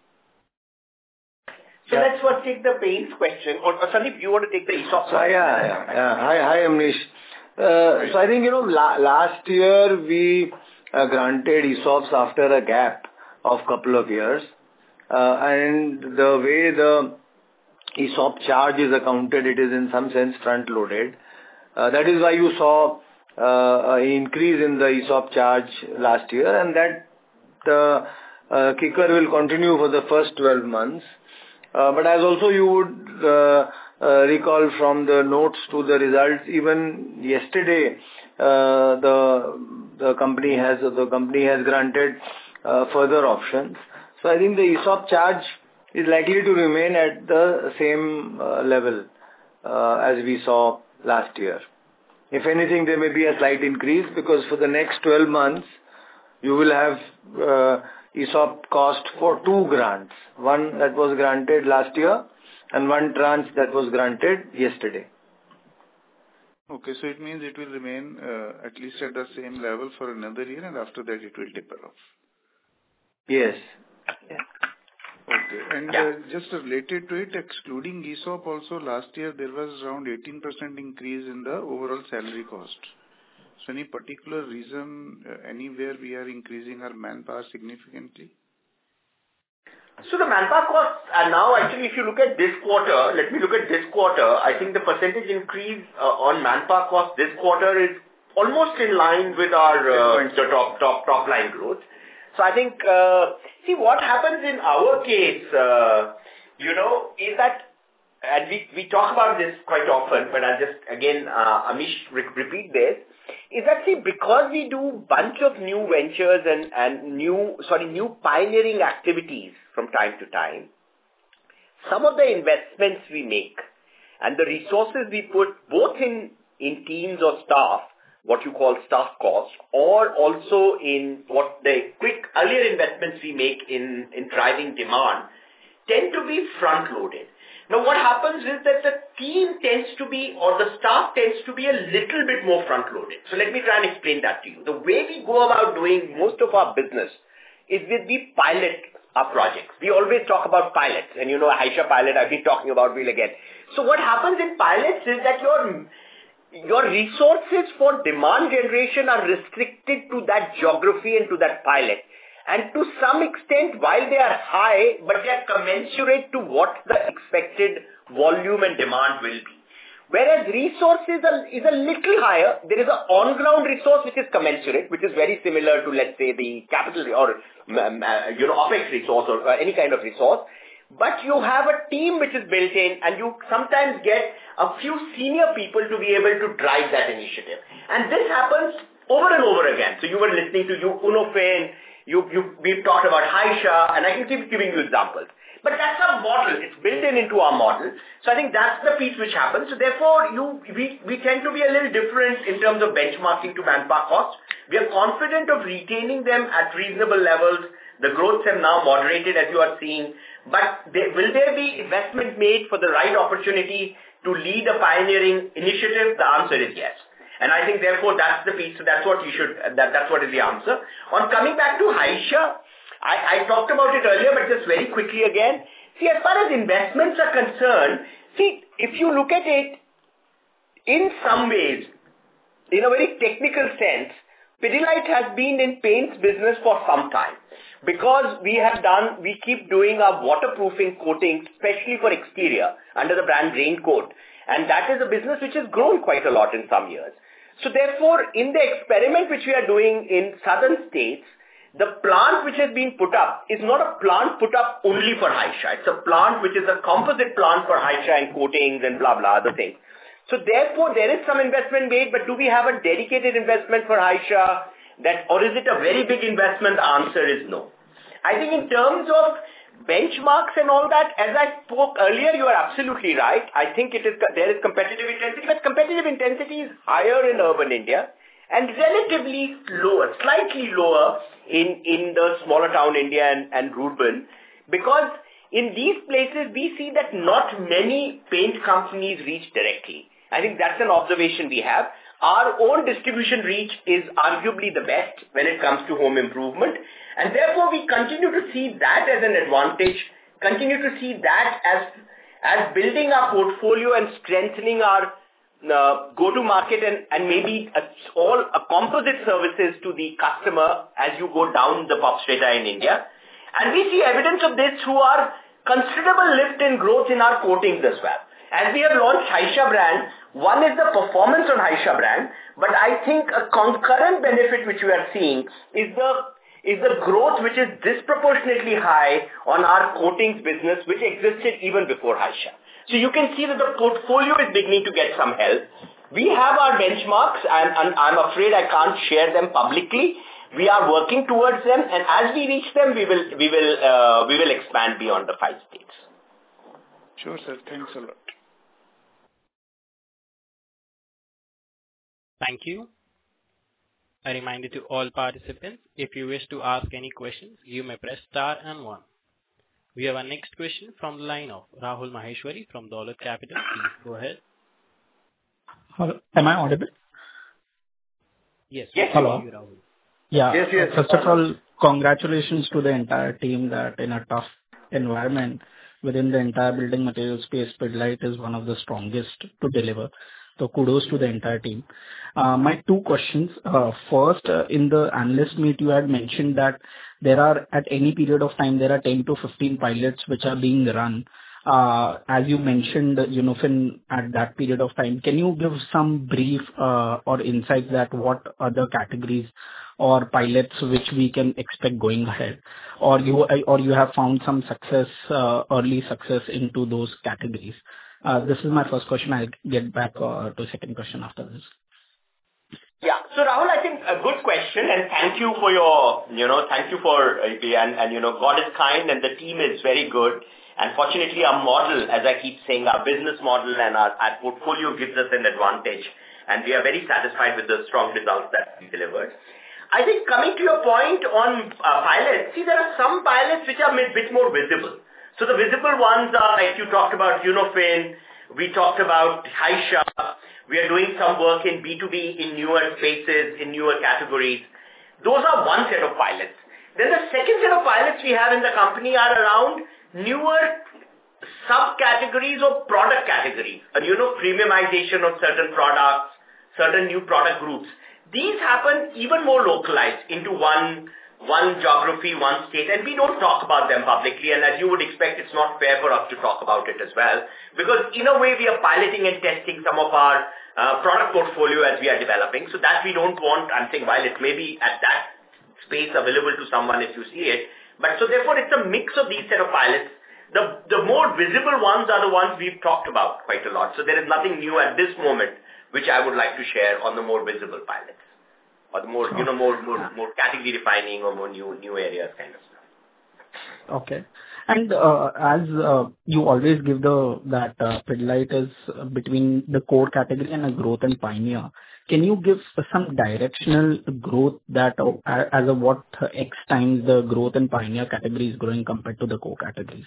So let's first take the paints question. Or Sandeep, you want to take the ESOP? Hi, Amnish. So I think, last year we granted ESOPs after a gap of couple of years. And the way the ESOP charge is accounted, it is in some sense front-loaded. That is why you saw an increase in the ESOP charge last year, and that kicker will continue for the first 12 months. But as also you would recall from the notes to the results, even yesterday the company has granted further options. So I think the ESOP charge is likely to remain at the same level as we saw last year. If anything, there may be a slight increase because for the next 12 months, you will have ESOP cost for 2 grants. One that was granted last year and one tranche that was granted yesterday. Okay, so it means it will remain at least at the same level for another year and after that it will taper off. Yes. Okay, and just related to it, excluding ESOP also last year there was around 18% increase in the overall salary cost. So any particular reason anywhere we are increasing our manpower significantly? So the manpower costs are now actually, if you look at this quarter, let me look at this quarter, I think the percentage increase on manpower cost this quarter is almost in line with our top line growth. So I think, see what happens in our case, is that, and we talk about this quite often, but I'll just again, Amish, repeat this, is that see, because we do bunch of new ventures and new pioneering activities from time to time, some of the investments we make and the resources we put both in teams or staff, what you call staff costs, or also in what the quick earlier investments we make in driving demand, tend to be front-loaded. Now, what happens is that the team tends to be, or the staff tends to be a little bit more front-loaded. So let me try and explain that to you. The way we go about doing most of our business is with the pilot our projects. We always talk about pilots, and Haisha pilot I've been talking about will again. So what happens in pilots is that your resources for demand generation are restricted to that geography and to that pilot. And to some extent, while they are high, but they are commensurate to what the expected volume and demand will be. Whereas resources is a little higher. There is an on-ground resource which is commensurate, which is very similar to, let's say, the capital or, OPEX resource or any kind of resource. But you have a team which is built in, and you sometimes get a few senior people to be able to drive that initiative. And this happens over and over again. So you were listening to Unofin, we've talked about Haisha, and I can keep giving you examples. But that's our model. It's built into our model. So I think that's the piece which happens. So therefore, we tend to be a little different in terms of benchmarking to manpower cost. We are confident of retaining them at reasonable levels. The growths have now moderated, as you are seeing. But will there be investment made for the right opportunity to lead a pioneering initiative? The answer is yes. And I think, therefore, that's the piece. So that's what that's what is the answer. On coming back to Haisha, I talked about it earlier, but just very quickly again. See, as far as investments are concerned, if you look at it, in some ways, in a very technical sense, Pidilite has been in paints business for some time. Because we keep doing our waterproofing coating, especially for exterior, under the brand Raincoat. And that is a business which has grown quite a lot in some years. So therefore, in the experiment which we are doing in southern states, the plant which has been put up is not a plant put up only for Haisha. It's a plant which is a composite plant for Haisha and coatings and blah, blah, other things. So therefore, there is some investment made, but do we have a dedicated investment for Haisha? Or is it a very big investment? The answer is no. I think in terms of benchmarks and all that, as I spoke earlier, you are absolutely right. I think there is competitive intensity, but competitive intensity is higher in urban India and relatively lower, slightly lower in the smaller town India and rural, because in these places we see that not many paint companies reach directly. I think that's an observation we have. Our own distribution reach is arguably the best when it comes to home improvement, and therefore we continue to see that as an advantage, continue to see that as building our portfolio and strengthening our go-to-market and maybe a composite services to the customer as you go down the pop strata in India. And we see evidence of this through our considerable lift in growth in our coatings as well. As we have launched Haisha brand, one is the performance on Haisha brand, but I think a concurrent benefit which we are seeing is the growth which is disproportionately high on our coatings business, which existed even before Haisha. So you can see that the portfolio is beginning to get some help. We have our benchmarks, and I'm afraid I can't share them publicly. We are working towards them, and as we reach them, we will expand beyond the 5 states. Sure, sir. Thanks a lot. Thank you. A reminder to all participants, if you wish to ask any questions, you may press star and 1. We have our next question from the line of Rahul Maheshwari from Dolat Capital. Please go ahead. Hello. Am I audible? Yes. Hello. You, Rahul. Yeah. Yes. First of all, congratulations to the entire team that in a tough environment within the entire building material space, Pidilite is one of the strongest to deliver. So kudos to the entire team. My 2 questions. First, in the analyst meet, you had mentioned that there are, at any period of time, there are 10 to 15 pilots which are being run. As you mentioned, Unofin at that period of time, can you give some brief or insight that what other categories or pilots which we can expect going ahead? Or you have found some success, early success into those categories? This is my first question. I'll get back to second question after this. Yeah. So Rahul, I think a good question, and thank you for God is kind and the team is very good. And fortunately, our model, as I keep saying, our business model and our portfolio gives us an advantage, and we are very satisfied with the strong results that we delivered. I think coming to your point on pilots, see, there are some pilots which are a bit more visible. So the visible ones are, like you talked about, Unofin, we talked about Haisha. We are doing some work in B2B in newer spaces, in newer categories. Those are one set of pilots. Then the second set of pilots we have in the company are around newer subcategories or product categories, premiumization of certain products, certain new product groups. These happen even more localized into one geography, one state, and we don't talk about them publicly, and as you would expect, it's not fair for us to talk about it as well, because in a way we are piloting and testing some of our product portfolio as we are developing, so that we don't want, I'm saying, while it may be at that space available to someone if you see it, but so therefore it's a mix of these set of pilots. The more visible ones are the ones we've talked about quite a lot, so there is nothing new at this moment which I would like to share on the more visible pilots. Or the more, more category defining or more new areas kind of stuff. Okay. And as you always give that Pidilite is between the core category and a growth and pioneer, can you give some directional growth that as of what X times the growth and pioneer category is growing compared to the core categories?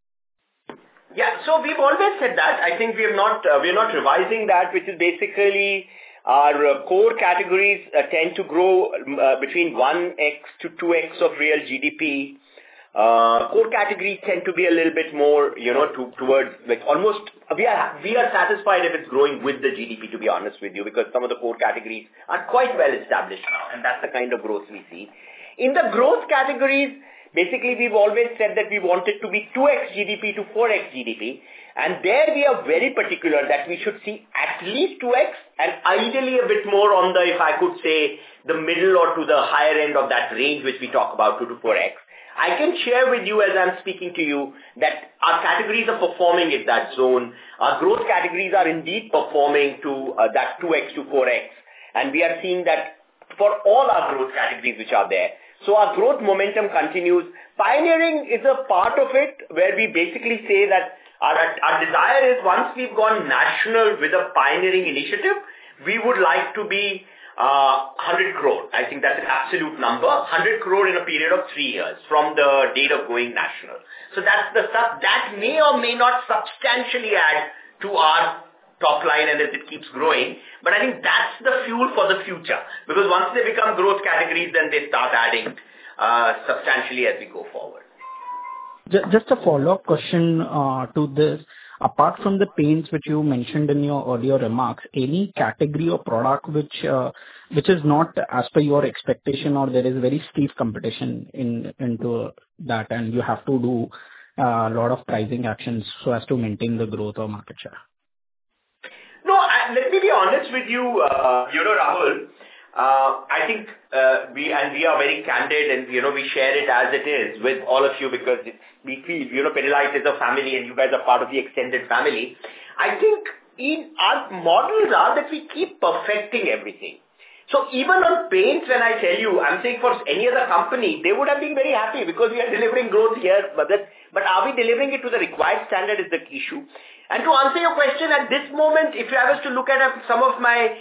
Yeah, so we've always said that. I think we're not revising that, which is basically our core categories tend to grow between 1x to 2x of real GDP. Core categories tend to be a little bit more, towards like almost, we are satisfied if it's growing with the GDP, to be honest with you, because some of the core categories are quite well established now, and that's the kind of growth we see. In the growth categories, basically we've always said that we want it to be 2x GDP to 4x GDP. And there we are very particular that we should see at least 2x and ideally a bit more on the, if I could say, the middle or to the higher end of that range which we talk about, 2 to 4x. I can share with you as I'm speaking to you that our categories are performing in that zone. Our growth categories are indeed performing to that 2x to 4x. And we are seeing that for all our growth categories which are there. So our growth momentum continues. Pioneering is a part of it where we basically say that our desire is once we've gone national with a pioneering initiative, we would like to be 100 crore. I think that's an absolute number. 100 crore in a period of 3 years from the date of going national. So that's the stuff that may or may not substantially add to our top line and as it keeps growing. But I think that's the fuel for the future. Because once they become growth categories, then they start adding substantially as we go forward. Just a follow-up question to this. Apart from the paints which you mentioned in your earlier remarks, any category or product which is not as per your expectation or there is very steep competition into that and you have to do a lot of pricing actions so as to maintain the growth or market share? No, let me be honest with you, Rahul. I think we are very candid and, we share it as it is with all of you because we feel, Pidilite is a family and you guys are part of the extended family. I think our models are that we keep perfecting everything. So even on paints, when I tell you, I'm saying for any other company, they would have been very happy because we are delivering growth here. But are we delivering it to the required standard is the issue. And to answer your question, at this moment, if I was to look at some of my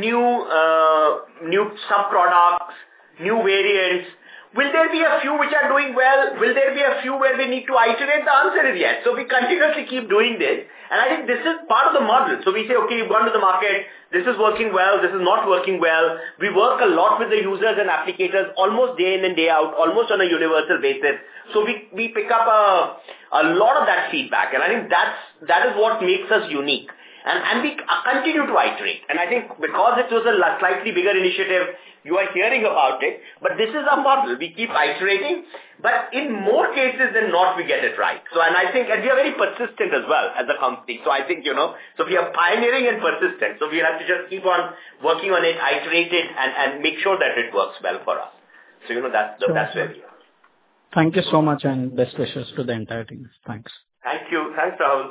new sub-products, new variants, will there be a few which are doing well? Will there be a few where we need to iterate? The answer is yes. So we continuously keep doing this. And I think this is part of the model. So we say, okay, you've gone to the market. This is working well. This is not working well. We work a lot with the users and applicators almost day in and day out, almost on a universal basis. So we pick up a lot of that feedback. And I think that is what makes us unique. And we continue to iterate. And I think because it was a slightly bigger initiative, you are hearing about it. But this is our model. We keep iterating. But in more cases than not, we get it right. So, and we are very persistent as well as a company. So I think, so we are pioneering and persistent. So we have to just keep on working on it, iterate it, and make sure that it works well for us. So, that's where we are. Thank you so much and best wishes to the entire team. Thanks. Thank you. Thanks, Rahul.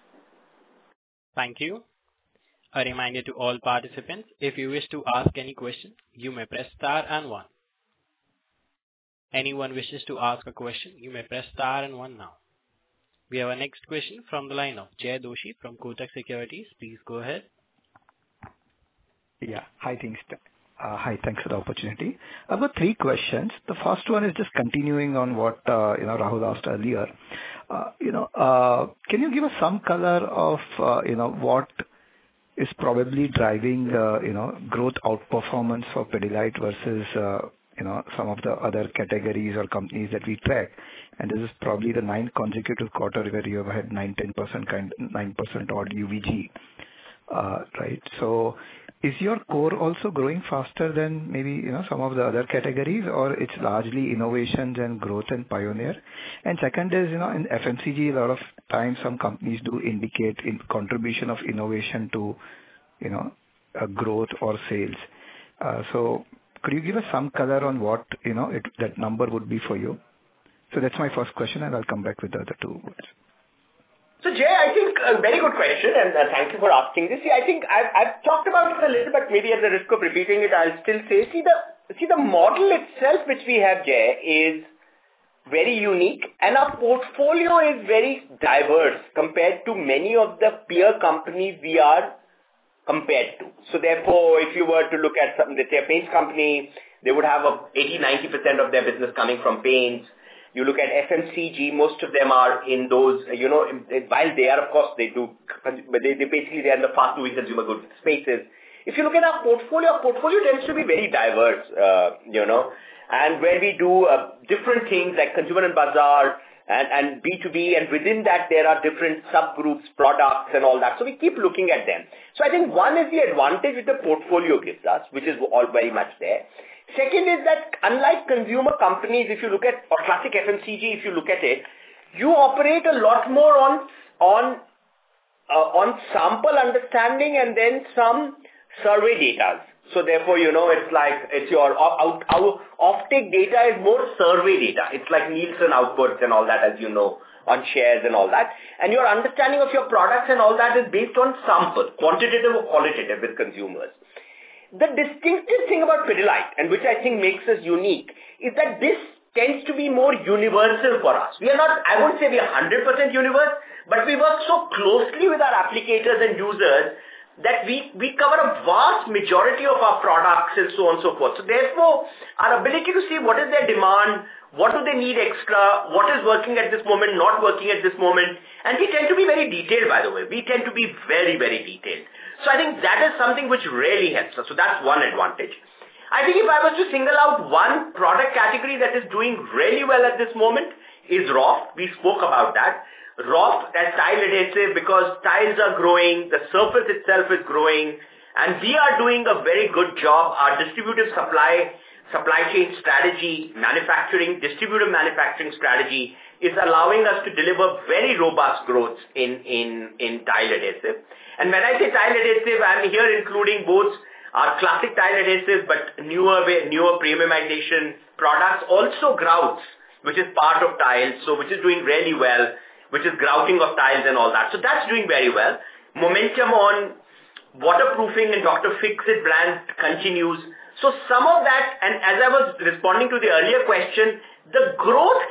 Thank you. A reminder to all participants, if you wish to ask any question, you may press star and 1. Anyone wishes to ask a question, you may press star and 1 now. We have our next question from the line of Jay Doshi from Kotak Securities. Please go ahead. Yeah. Hi, team. Hi, thanks for the opportunity. I've got three questions. The first one is just continuing on what Rahul asked earlier. Can you give us some color of what is probably driving growth outperformance for Pidilite versus some of the other categories or companies that we track? And this is probably the 9th consecutive quarter where you have had 9% odd UVG, right? So is your core also growing faster than maybe some of the other categories, or it's largely innovations and growth and pioneer? And second is, in FMCG, a lot of times some companies do indicate in contribution of innovation to a growth or sales. So could you give us some color on what that number would be for you? So that's my first question, and I'll come back with the other two words. So Jay, I think a very good question, and thank you for asking this. See, I think I've talked about it a little, but maybe at the risk of repeating it, I'll still say, see the model itself which we have, Jay, is very unique, and our portfolio is very diverse compared to many of the peer companies we are compared to. So therefore, if you were to look at some, let's say a paints company, they would have 80-90% of their business coming from paints. You look at FMCG, most of them are in those, while they are, of course, they do, but they basically, they are in the fast-moving consumer goods spaces. If you look at our portfolio tends to be very diverse, and where we do different things like consumer and bazaar and B2B, and within that there are different subgroups, products and all that. So we keep looking at them. So I think one is the advantage which the portfolio gives us, which is all very much there. Second is that unlike consumer companies, if you look at, or classic FMCG, if you look at it, you operate a lot more on sample understanding and then some survey data. So therefore, it's your offtake data is more survey data. It's like Nielsen outputs and all that, as you know, on shares and all that. And your understanding of your products and all that is based on sample, quantitative or qualitative with consumers. The distinctive thing about Pidilite, and which I think makes us unique, is that this tends to be more universal for us. We are not, I won't say we are 100% universe, but we work so closely with our applicators and users that we cover a vast majority of our products and so on and so forth. So therefore, our ability to see what is their demand, what do they need extra, what is working at this moment, not working at this moment, and we tend to be very detailed, by the way. We tend to be very, very detailed. So I think that is something which really helps us. So that's one advantage. I think if I was to single out one product category that is doing really well at this moment is Roff. We spoke about that. Roff as tile adhesive, because tiles are growing, the surface itself is growing, and we are doing a very good job. Our distributive supply chain strategy, distributive manufacturing strategy is allowing us to deliver very robust growth in tile adhesive. And when I say tile adhesive, I'm here including both our classic tile adhesive, but newer premiumization products, also grouts, which is part of tiles, so which is doing really well, which is grouting of tiles and all that. So that's doing very well. Momentum on waterproofing and Dr. Fixit brand continues. So some of that, and as I was responding to the earlier question, the growth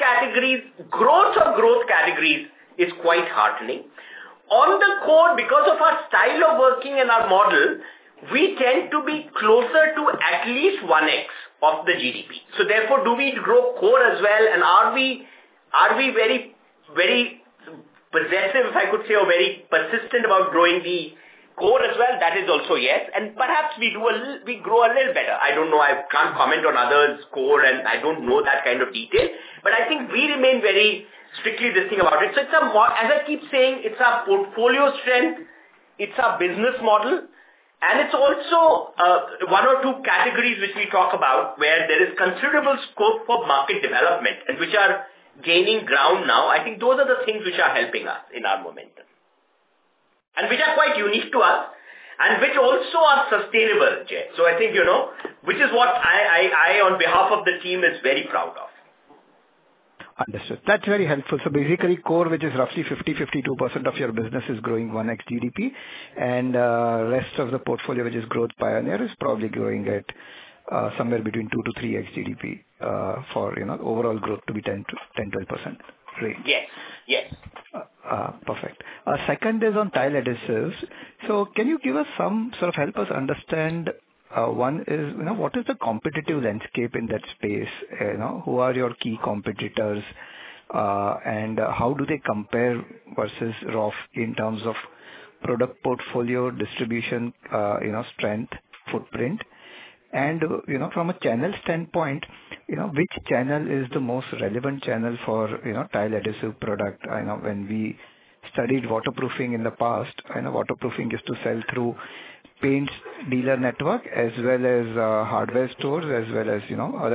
of growth categories is quite heartening. On the core, because of our style of working and our model, we tend to be closer to at least 1x of the GDP. So therefore, do we grow core as well? And are we very, very possessive, if I could say, or very persistent about growing the core as well? That is also yes. And perhaps we grow a little better. I don't know. I can't comment on others' core, and I don't know that kind of detail. But I think we remain very strictly this thing about it. So it's as I keep saying, it's our portfolio strength, it's our business model, and it's also one or two categories which we talk about where there is considerable scope for market development and which are gaining ground now. I think those are the things which are helping us in our momentum and which are quite unique to us and which also are sustainable, Jay. So I think, which is what I on behalf of the team is very proud of. Understood. That's very helpful. So basically core, which is roughly 52% of your business, is growing 1x GDP, and rest of the portfolio, which is growth pioneer, is probably growing at somewhere between 2 to 3x GDP for overall growth to be 10-12% range. Yes. Perfect. Second is on tile adhesives. So can you give us some sort of help us understand One is, what is the competitive landscape in that space? Who are your key competitors, and how do they compare versus Roff in terms of product portfolio, distribution, strength, footprint? And, from a channel standpoint, which channel is the most relevant channel for, tile adhesive product? I know when we studied waterproofing in the past, waterproofing used to sell through paints dealer network as well as hardware stores, as well as,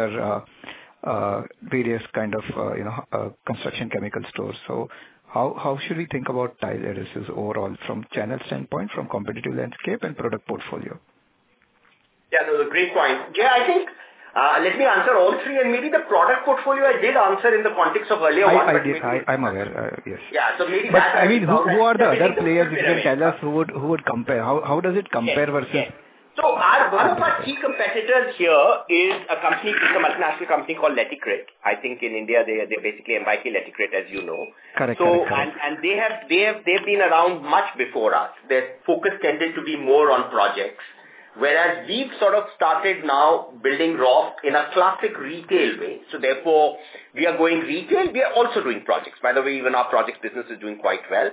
other various kind of, construction chemical stores. So how should we think about tile adhesives overall from channel standpoint, from competitive landscape and product portfolio? Yeah, no, great point. Jay, I think, let me answer all three, and maybe the product portfolio I did answer in the context of earlier one. I'm aware, yes. Yeah, so maybe but I mean, who are the other players which can tell us who would compare? How does it compare versus? Yes. So one of our key competitors here is a multinational company called Leticrit. I think in India they're basically MYK Leticrit, as you know. Correct. And they've been around much before us. Their focus tended to be more on projects. Whereas we've sort of started now building Roff in a classic retail way. So therefore, we are going retail. We are also doing projects. By the way, even our projects business is doing quite well.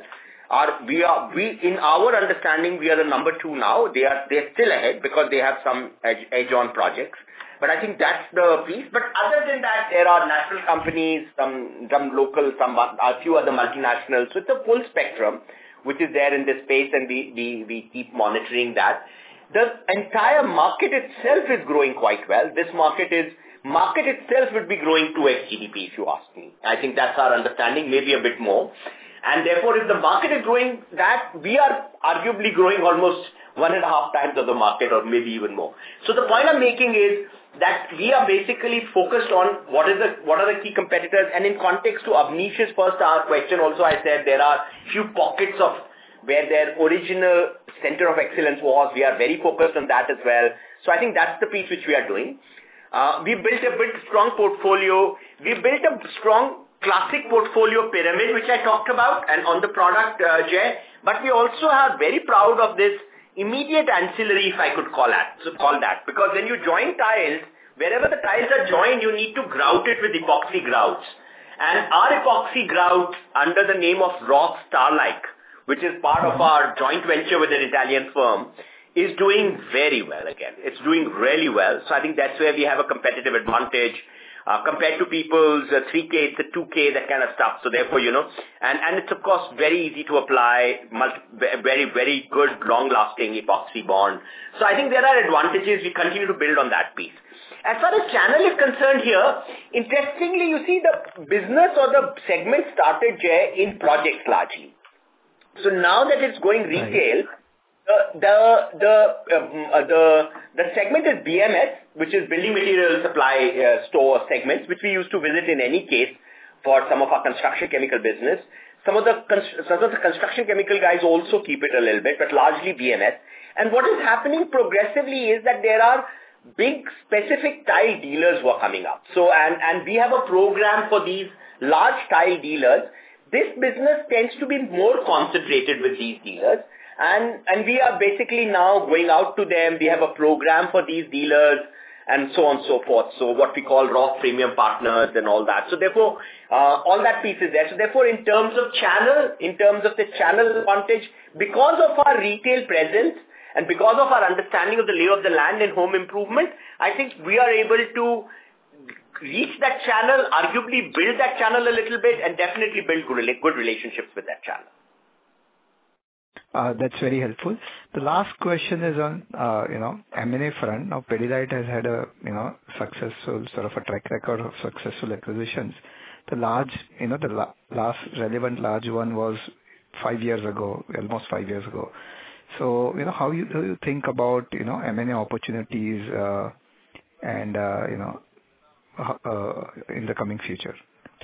In our understanding, we are the number 2 now. They're still ahead because they have some edge on projects. But I think that's the piece. But other than that, there are national companies, some local, a few other multinationals. So it's a full spectrum, which is there in this space, and we keep monitoring that. The entire market itself is growing quite well. This market itself would be growing 2x GDP, if you ask me. I think that's our understanding, maybe a bit more. And therefore, if the market is growing that, we are arguably growing almost 1.5 times of the market, or maybe even more. So the point I'm making is that we are basically focused on what are the key competitors. And in context to Abneesh's first question also, I said there are few pockets of where their original center of excellence was. We are very focused on that as well. So I think that's the piece which we are doing. We built a strong portfolio. We built a strong classic portfolio pyramid, which I talked about, and on the product, Jay. But we also are very proud of this immediate ancillary, if I could call that. Because when you join tiles, wherever the tiles are joined, you need to grout it with epoxy grouts. And our epoxy grout, under the name of Roff Starlike, which is part of our joint venture with an Italian firm, is doing very well again. It's doing really well. So I think that's where we have a competitive advantage. Compared to people's 3K, it's a 2K, that kind of stuff. So therefore, and it's of course very easy to apply, very, very good, long-lasting epoxy bond. So I think there are advantages. We continue to build on that piece. As far as channel is concerned here, interestingly, you see the business or the segment started, Jay, in projects largely. So now that it's going retail, the segment is BMS, which is building material supply store segments, which we used to visit in any case for some of our construction chemical business. Some of the construction chemical guys also keep it a little bit, but largely BMS. And what is happening progressively is that there are big specific tile dealers who are coming up. So, and we have a program for these large tile dealers. This business tends to be more concentrated with these dealers. And we are basically now going out to them. We have a program for these dealers and so on and so forth. So what we call Roff Premium Partners and all that. So therefore, all that piece is there. So therefore, in terms of the channel advantage, because of our retail presence and because of our understanding of the lay of the land in home improvement, I think we are able to reach that channel, arguably build that channel a little bit, and definitely build good relationships with that channel. That's very helpful. The last question is on, M&A front. Now, Pidilite has had a, successful sort of a track record of successful acquisitions. The last relevant large one was 5 years ago, almost 5 years ago. So, how do you think about, M&A opportunities, and, in the coming future?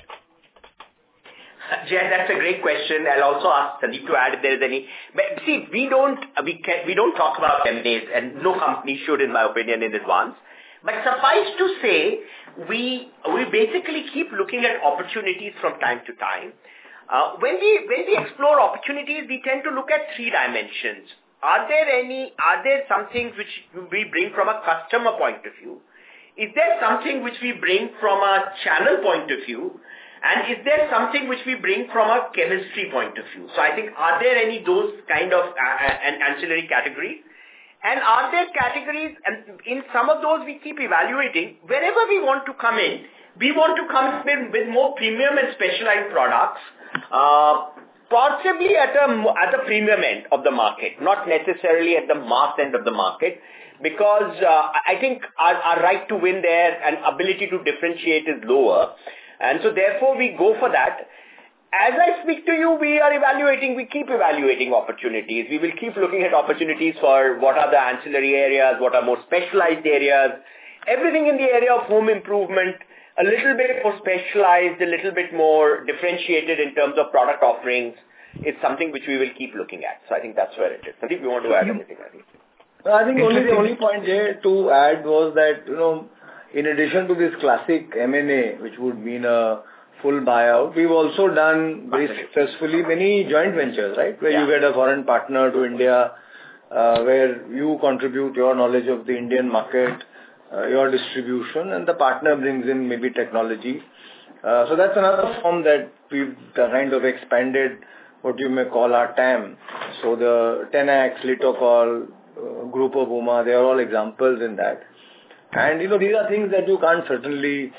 Jay, that's a great question. I'll also ask Sandeep to add if there is any. But see, we don't talk about M&As, and no company should, in my opinion, in advance. But suffice to say, we basically keep looking at opportunities from time to time. When we explore opportunities, we tend to look at 3 dimensions. are there some things which we bring from a customer point of view? Is there something which we bring from a channel point of view? And is there something which we bring from a chemistry point of view? So I think, are there any those kind of ancillary categories? And are there categories, and in some of those we keep evaluating, wherever we want to come in, we want to come in with more premium and specialized products, possibly at the premium end of the market, not necessarily at the mass end of the market, because I think our right to win there and ability to differentiate is lower. And so therefore we go for that. As I speak to you, we keep evaluating opportunities. We will keep looking at opportunities for what are the ancillary areas, what are more specialized areas, everything in the area of home improvement, a little bit more specialized, a little bit more differentiated in terms of product offerings. It's something which we will keep looking at. So I think that's where it is. Sandeep, you want to add anything? I think the only point here to add was that, in addition to this classic M&A, which would mean a full buyout, we've also done very successfully many joint ventures, right? Where you get a foreign partner to India, where you contribute your knowledge of the Indian market, your distribution, and the partner brings in maybe technology. So that's another form that we've kind of expanded what you may call our TAM. So the Tenax, Litokol, Grupo Buma, they are all examples in that. And, these are things that you can't certainly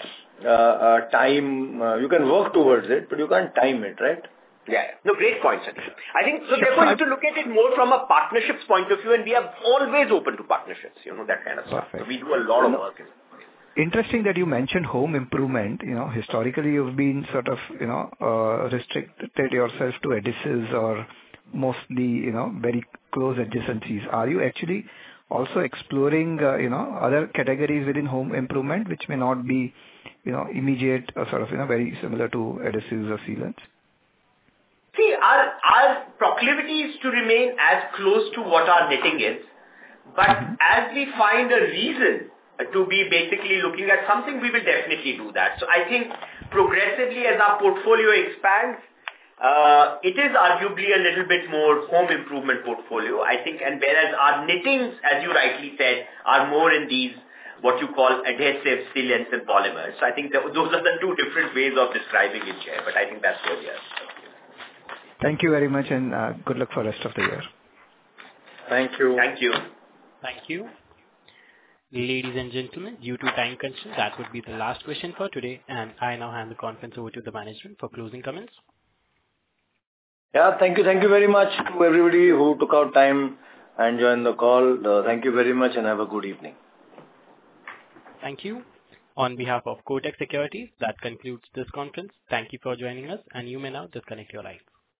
time. You can work towards it, but you can't time it, right? Yeah. No, great point, Sandeep. I think, so therefore, you have to look at it more from a partnerships point of view, and we are always open to partnerships, that kind of stuff. So we do a lot of work. Interesting that you mentioned home improvement. Historically, you've been sort of, restricted yourself to adhesives or mostly, very close adjacencies. Are you actually also exploring, other categories within home improvement, which may not be, immediate or sort of, very similar to adhesives or sealants? See, our proclivity is to remain as close to what our knitting is. But as we find a reason to be basically looking at something, we will definitely do that. So I think progressively as our portfolio expands, it is arguably a little bit more home improvement portfolio, I think, and whereas our knittings, as you rightly said, are more in these, what you call adhesives, sealants and polymers. So I think those are the two different ways of describing it here, but I think that's where we are. Thank you very much and good luck for the rest of the year. Thank you. Thank you. Thank you. Ladies and gentlemen, due to time constraints, that would be the last question for today, and I now hand the conference over to the management for closing comments. Yeah, thank you. Thank you very much to everybody who took out time and joined the call. Thank you very much and have a good evening. Thank you. On behalf of Kotak Securities, that concludes this conference. Thank you for joining us, and you may now disconnect your lines.